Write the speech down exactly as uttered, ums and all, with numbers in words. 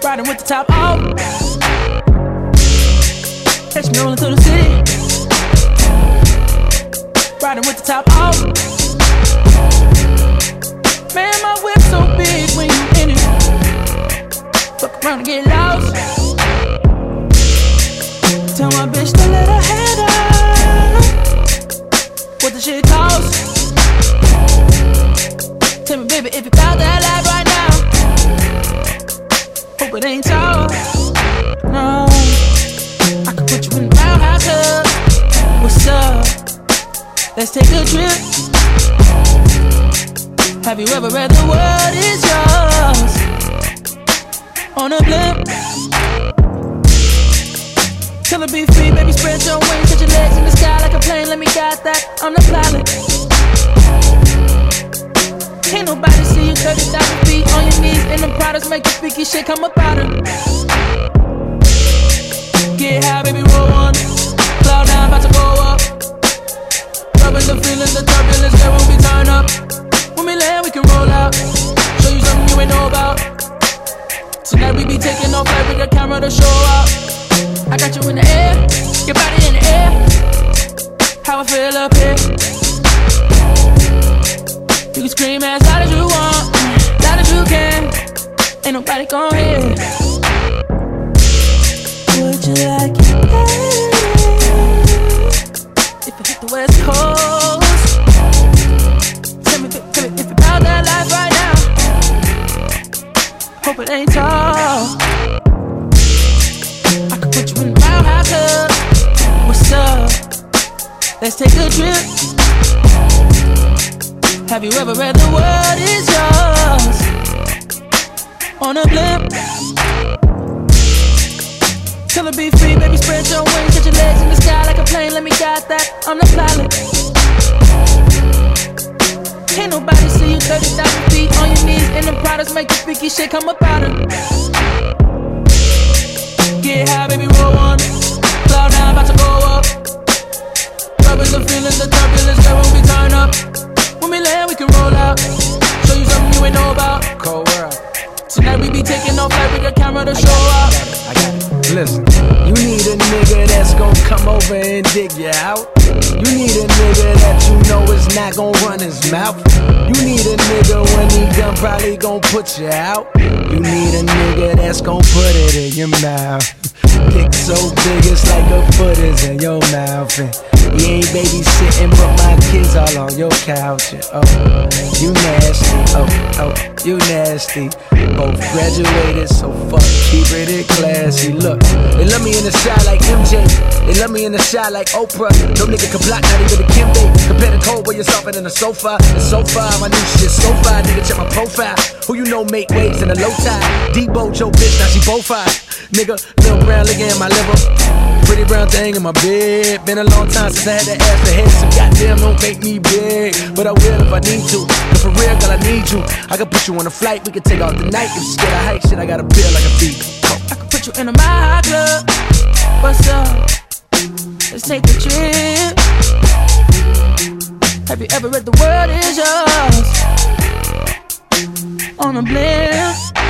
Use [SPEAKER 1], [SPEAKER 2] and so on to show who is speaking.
[SPEAKER 1] riding with the top off. Catch me rolling through the city, riding with the top off. Man, my whip so big when you in it. Fuck around and get lost. Tell my bitch to let her head up. What the shit cost? Tell me, baby, if you got that life right now. Hope it ain't tall. No, I could put you in the roundhouse club. What's up? Let's take a trip. Have you ever read the world is yours on a blimp? Tell her be free, baby, spread your wings, put your legs in the sky like a plane. Let me guide that, I'm the pilot. Can't nobody see you thirty thousand feet on your knees, and them products make the freaky shit come up out of. Get high, baby, roll on. Cloud nine, about to go up. Rubbing the feelings, the turbulence, girl, when we turn up. When we land, we can roll out. Show you something you ain't know about. Tonight we be taking off like with the camera to show out. I got you in the air, your body in the air. How I feel up here. You can scream as loud as you want, loud as you can. Ain't nobody gon' hear. Would you like it better if I hit the West Coast? Tell me, tell me if you about that life right now. Hope it ain't tall. I could put you in the roundhouse club. What's up? Let's take a trip. Have you ever read the world is yours on a blimp? Tell her be free, baby, spread your wings, set your legs in the sky like a plane. Let me guide that, I'm the pilot. Can't nobody see you thirty thousand feet on your knees, and them products make the freaky shit come up out of. Get high, baby, roll on. Cloud nine, about to go up. Rubbing the feelings, the turbulence, girl, when we turn up. When we land, we can roll out. Show you something you ain't know about.
[SPEAKER 2] Cold world.
[SPEAKER 1] Tonight we be taking off like with the camera to show out.
[SPEAKER 2] I got it. Listen, you need a nigga that's gon' come over and dig you out. You need a nigga that you know is not gon' run his mouth. You need a nigga when he done probably gon' put you out. You need a nigga that's gon' put it in your mouth. Dick so big it's like a foot is in your mouth. And you ain't babysitting but my kids all on your couch. And oh, you nasty, oh, oh, you nasty. Both graduated, so fuck, keep it in classy. Look, they love me in the shot like M J. They love me in the shot like Oprah. No nigga can block, not even a Kimbe. Compare the cold boy, you're softer than a sofa. And so far, my new shit so far. Nigga, check my profile. Who you know make waves in a low tide? Debo, Joe, bitch, now she both fine. Nigga, Lil Brown licking in my liver. Pretty brown thing in my bed. Been a long time since I had to ask the head. So goddamn, don't make me big, but I will if I need to. But for real, girl, I need you. I can put you on a flight, we can take off the night. If you scared of height, shit, I got a bill like a feet.
[SPEAKER 1] I can put you in a my club. What's up? Let's take a trip. Have you ever read the world is yours on a blimp?